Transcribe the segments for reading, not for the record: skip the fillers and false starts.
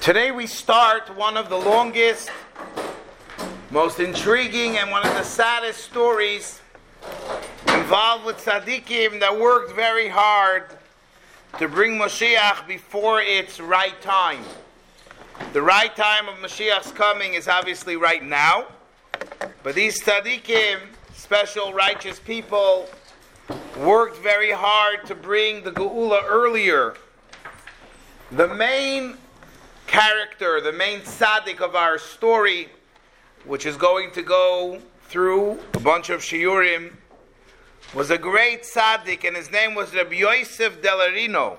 Today we start one of the longest, most intriguing, and one of the saddest stories involved with tzaddikim that worked very hard to bring Mashiach before its right time. The right time of Mashiach's coming is obviously right now, but these tzaddikim, special righteous people, worked very hard to bring the Geula earlier. The main character, the main tzaddik of our story, which is going to go through a bunch of shiurim, was a great tzaddik, and his name was Rabbi Yosef Delarino.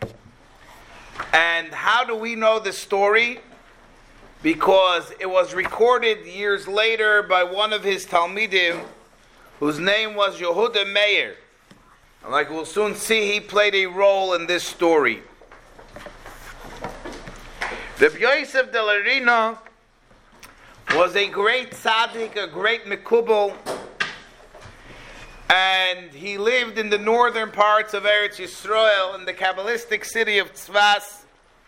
And how do we know this story? Because it was recorded years later by one of his talmidim, whose name was Yehuda Meir. And like we'll soon see, he played a role in this story. Rabbi Yosef Delarino was a great tzaddik, a great mikubal, and he lived in the northern parts of Eretz Yisrael, in the Kabbalistic city of Tzfas,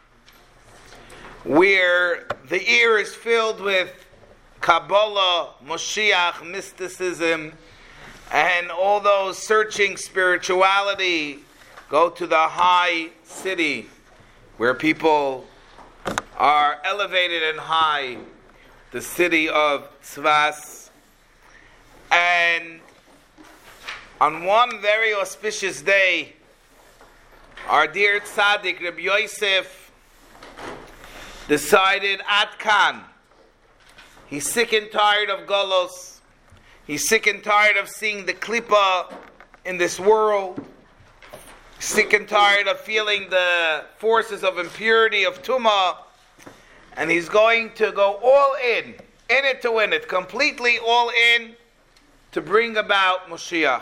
where the air is filled with Kabbalah, Moshiach, mysticism, and all those searching spirituality go to the high city, where people are elevated and high, the city of Tzfas. And on one very auspicious day, our dear tzaddik Rabbi Yosef decided Ad Kan. He's sick and tired of Golos. He's sick and tired of seeing the Klippa in this world. Sick and tired of feeling the forces of impurity, of Tumah. And he's going to go all in it to win it, completely all in to bring about Moshiach.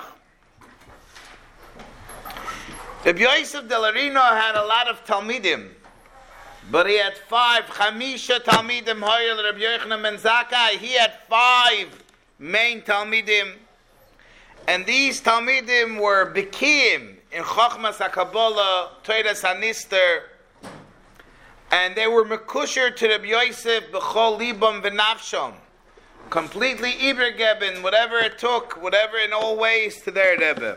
Rabbi Yosef Delarino had a lot of talmidim, but he had Chamisha talmidim hoyel Rabbi Yochanan ben Zakkai. He had 5 main talmidim, and these talmidim were Bikiyim in Chochmas HaKabbalah, Toras HaNister, and they were Mekusher to Rabbi Yosef b'chol libam v'nafsham, completely ibergeben, whatever it took, whatever in all ways to their Rebbe.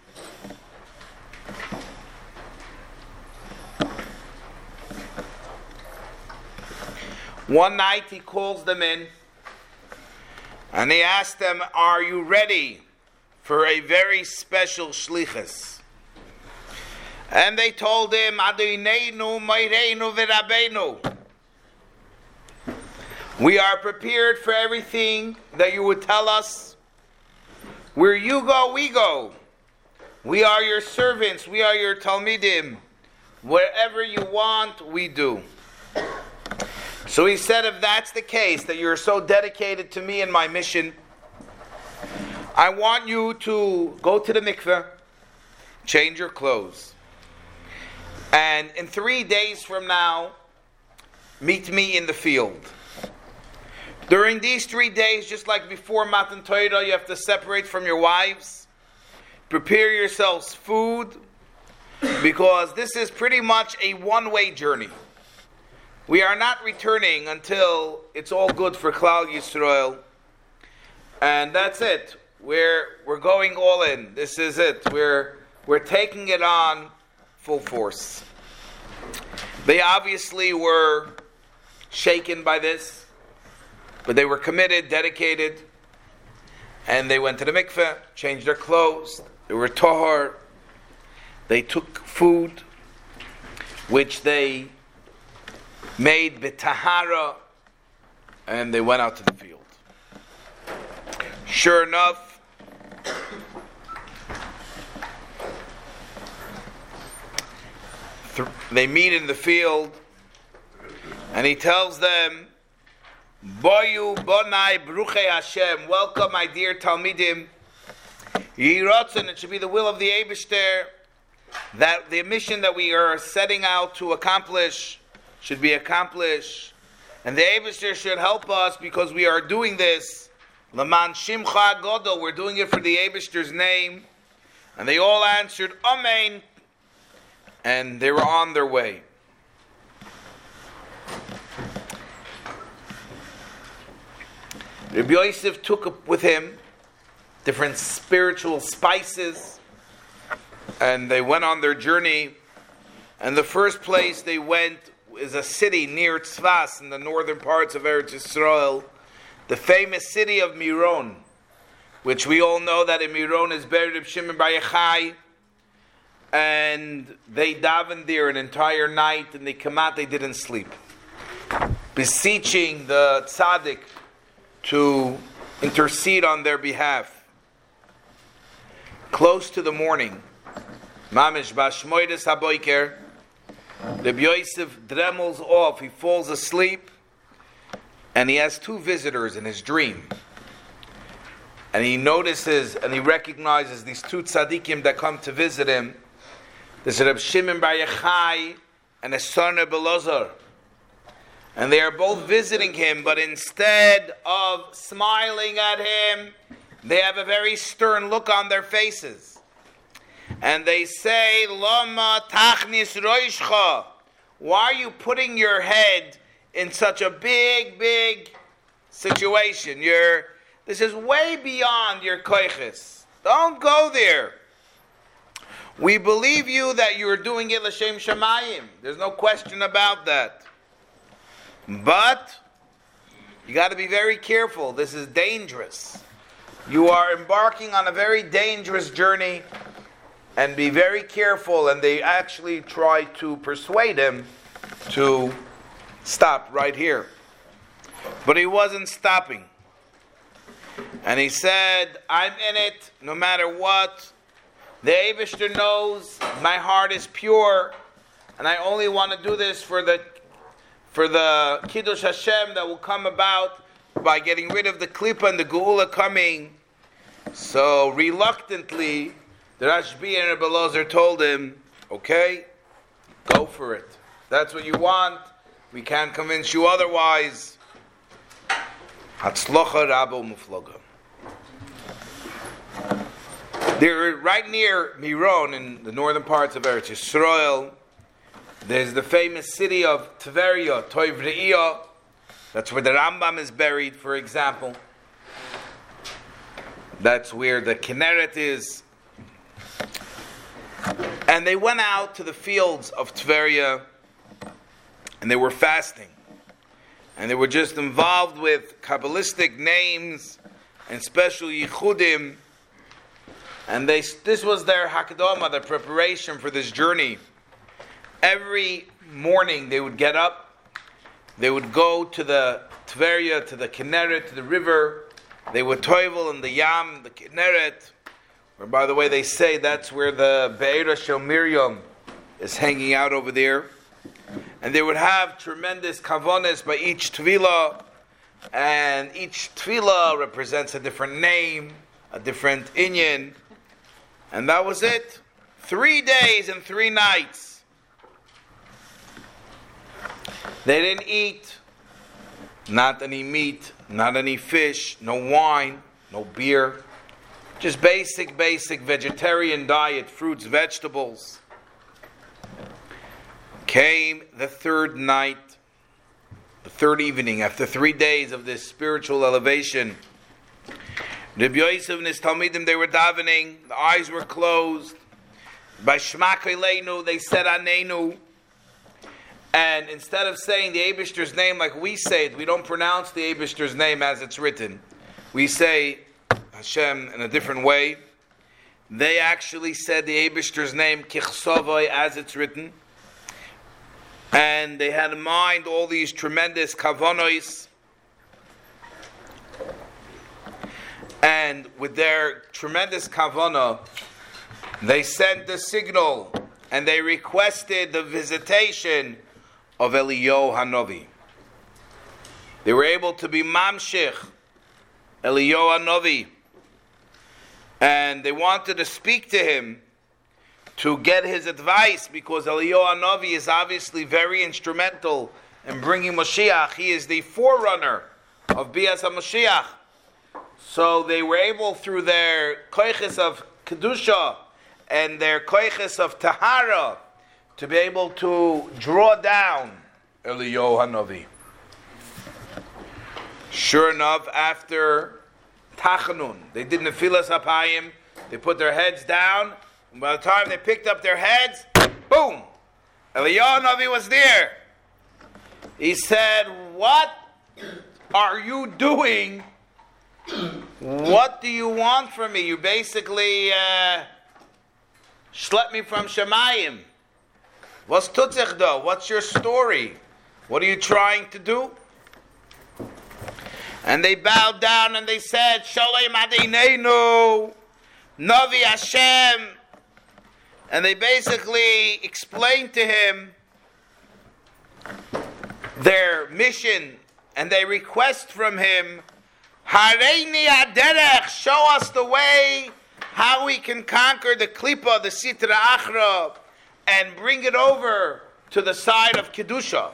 One night he calls them in and he asks them, "Are you ready for a very special shlichus?" And they told him, "Adoneinu Moireinu v'Rabbeinu. We are prepared for everything that you would tell us. Where you go, we go. We are your servants. We are your talmidim. Wherever you want, we do." So he said, if that's the case, that you're so dedicated to me and my mission, I want you to go to the mikveh, change your clothes, and in 3 days from now, meet me in the field. During these 3 days, just like before Matan Torah, you have to separate from your wives, prepare yourselves food, because this is pretty much a one-way journey. We are not returning until it's all good for Klal Yisrael. And that's it. We're going all in. This is it. We're taking it on full force. They obviously were shaken by this, but they were committed, dedicated, and they went to the mikveh, changed their clothes. They were tahor. They took food, which they made b'tahara, and they went out to the field. Sure enough, they meet in the field, and he tells them, "Boyu bonai bruchei Hashem, welcome my dear talmidim. Yiratzon, it should be the will of the Eibishter that the mission that we are setting out to accomplish should be accomplished, and the Eibishter should help us because we are doing this Laman Shimcha Godol, we're doing it for the Eibishter's name." And they all answered Amen, and they were on their way. Rabbi Yosef took with him different spiritual spices, and they went on their journey. And the first place they went is a city near Tzfas in the northern parts of Eretz Yisrael, the famous city of Miron, which we all know that in Miron is buried Reb Shimon Bar Yochai. And they davened there an entire night, and they come out, they didn't sleep, beseeching the tzaddik to intercede on their behalf. Close to the morning, Mamish Bashmoides Haboiker, Rabbi Yosef dremels off, he falls asleep, and he has two visitors in his dream. And he notices and he recognizes these two tzaddikim that come to visit him. There's Reb Shimon Bar Yochai and his son Reb Elazar. And they are both visiting him, but instead of smiling at him, they have a very stern look on their faces. And they say, Lama tachnis roishcha. Why are you putting your head in such a big situation? This is way beyond your koiches. Don't go there. We believe you that you are doing it l'shem shamayim. There's no question about that. But you got to be very careful. This is dangerous. You are embarking on a very dangerous journey, and be very careful. And they actually try to persuade him to stop right here. But he wasn't stopping. And he said, I'm in it no matter what. The Eibishter knows my heart is pure, and I only want to do this for the Kiddush Hashem that will come about by getting rid of the Klippa and the Geula coming. So reluctantly, the Rashbi and Rebbe Elazar told him, okay, go for it. That's what you want. We can't convince you otherwise. Hatzlocha Rabo Mufloga. They're right near Miron in the northern parts of Eretz Yisrael. There's the famous city of Tveria, Toiv Re'iyah. That's where the Rambam is buried, for example. That's where the Kinneret is. And they went out to the fields of Tveria, and they were fasting. And they were just involved with Kabbalistic names and special yichudim. And this was their hakdama, their preparation for this journey. Every morning they would get up, they would go to the Tveria, to the Kinneret, to the river. They would toivel in the Yam, the Kinneret, where, by the way, they say that's where the Be'era Shel Miriam is hanging out over there. And they would have tremendous kavanas by each tefillah, and each tefillah represents a different name, a different inyan. And that was it. 3 days and 3 nights. They didn't eat, not any meat, not any fish, no wine, no beer. Just basic vegetarian diet, fruits, vegetables. Came the third night, the third evening, after 3 days of this spiritual elevation. Rabbi Yosef and his Talmidim, they were davening, the eyes were closed. By Shema Koleinu, they said Anenu. And instead of saying the Eibishter's name like we say it, we don't pronounce the Eibishter's name as it's written. We say Hashem in a different way. They actually said the Eibishter's name Kichsovoi as it's written. And they had in mind all these tremendous kavonos. And with their tremendous kavana, they sent the signal and they requested the visitation of Eliyahu Hanavi. They were able to be mamshich Eliyahu Hanavi, and they wanted to speak to him to get his advice, because Eliyahu Hanavi is obviously very instrumental in bringing Mashiach. He is the forerunner of Bias HaMashiach. So they were able, through their koiches of Kedusha and their koiches of Tahara, to be able to draw down Eliyahu Hanavi. Sure enough, after Tachanun, they did Nefilas Apayim, they put their heads down, and by the time they picked up their heads, boom! Eliyahu Navi was there. He said, "What are you doing? What do you want from me? You basically schlepped me from Shemayim. What's tutzich though? What's your story? What are you trying to do?" And they bowed down and they said, "Sholem Adeineinu, Navi Hashem." And they basically explained to him their mission, and they request from him, Hareini Aderech, show us the way, how we can conquer the Klippa, the Sitra Achra, and bring it over to the side of Kedusha.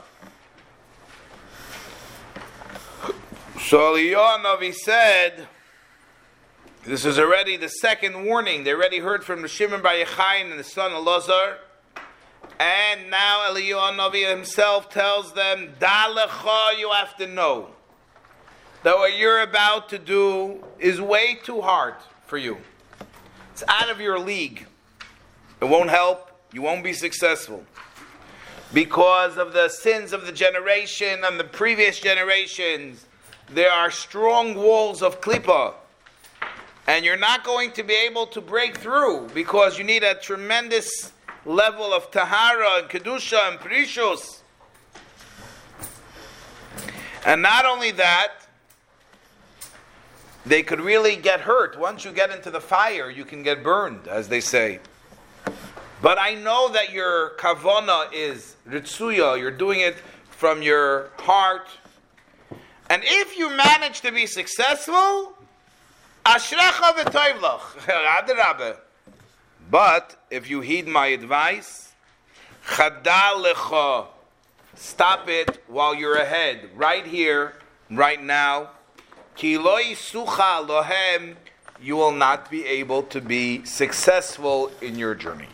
So Eliyahu Navi said, this is already the second warning. They already heard from the Shimon Bar Yochai and the son Elazar. And now Eliyahu Navi himself tells them, Dalecha, you have to know that what you're about to do is way too hard for you. It's out of your league. It won't help. You won't be successful. Because of the sins of the generation and the previous generations, there are strong walls of Klippa. And you're not going to be able to break through because you need a tremendous level of Tahara and Kedusha and Perishus. And not only that, they could really get hurt. Once you get into the fire, you can get burned, as they say. But I know that your kavana is ritzuya, you're doing it from your heart. And if you manage to be successful, ashrecha v'toivlach, adrabah. But if you heed my advice, chadal lecha, stop it while you're ahead, right here, right now. Ki lo yisucha lohem, you will not be able to be successful in your journey.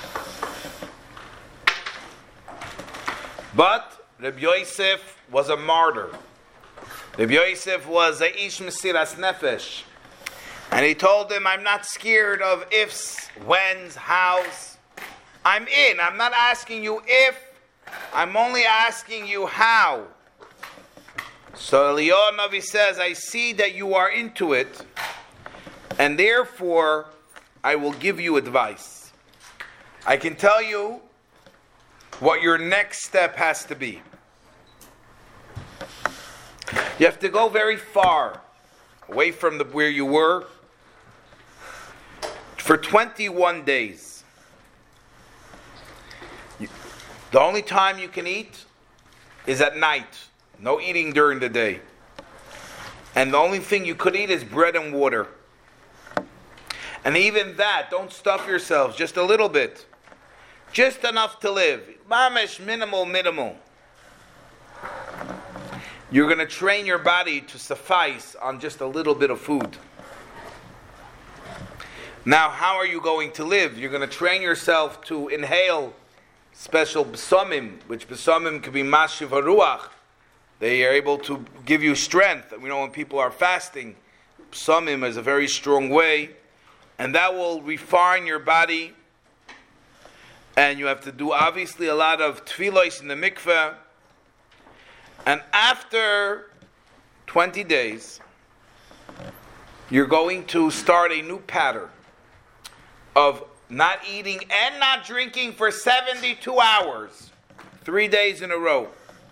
But Rabbi Yosef was a martyr. Rabbi Yosef was a ish mesiras nefesh. And he told him, I'm not scared of ifs, whens, hows. I'm in. I'm not asking you if. I'm only asking you how. So Eliyahu Navi says, I see that you are into it, and therefore I will give you advice. I can tell you what your next step has to be. You have to go very far away from where you were for 21 days. The only time you can eat is at night. No eating during the day. And the only thing you could eat is bread and water. And even that, don't stuff yourselves, just a little bit. Just enough to live. Mamish, minimal. You're going to train your body to suffice on just a little bit of food. Now, how are you going to live? You're going to train yourself to inhale special besamim, which besamim could be mashiv haruach. They are able to give you strength. We know when people are fasting, besamim is a very strong way, and that will refine your body. And you have to do obviously a lot of tefillos in the mikveh. And after 20 days, you're going to start a new pattern of not eating and not drinking for 72 hours, 3 days in a row.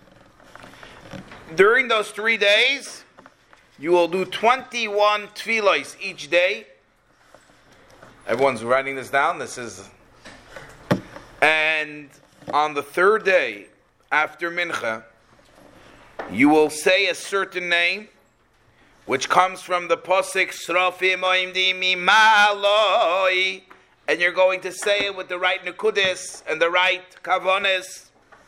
During those 3 days, you will do 21 tefillos each day. Everyone's writing this down. And on the third day, after mincha, you will say a certain name, which comes from the posik Srofim Oimdimi Ma'aloi, and you're going to say it with the right nekudis and the right kavonis.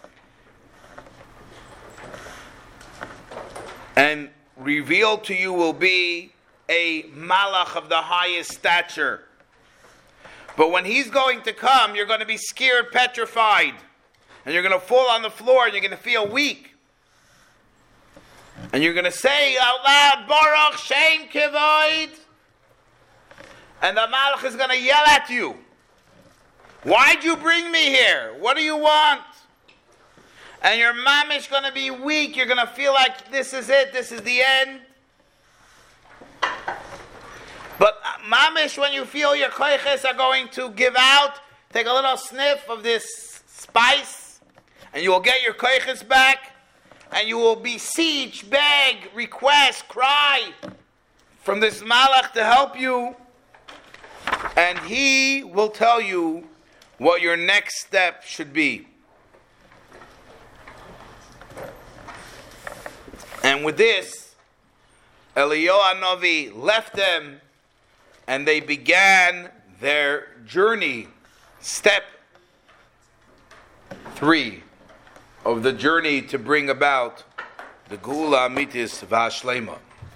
And revealed to you will be a malach of the highest stature. But when he's going to come, you're going to be scared, petrified. And you're going to fall on the floor and you're going to feel weak. And you're going to say out loud, Baruch Shem Kivod. And the Malach is going to yell at you. Why'd you bring me here? What do you want? And your mamish is going to be weak. You're going to feel like this is it. This is the end. But mamish, when you feel your koiches are going to give out, take a little sniff of this spice, and you will get your koiches back, and you will beseech, beg, request, cry from this malach to help you, and he will tell you what your next step should be. And with this, Eliyahu Hanavi left them, and they began their journey, step 3 of the journey to bring about the Geula Amitis V'Hashlema.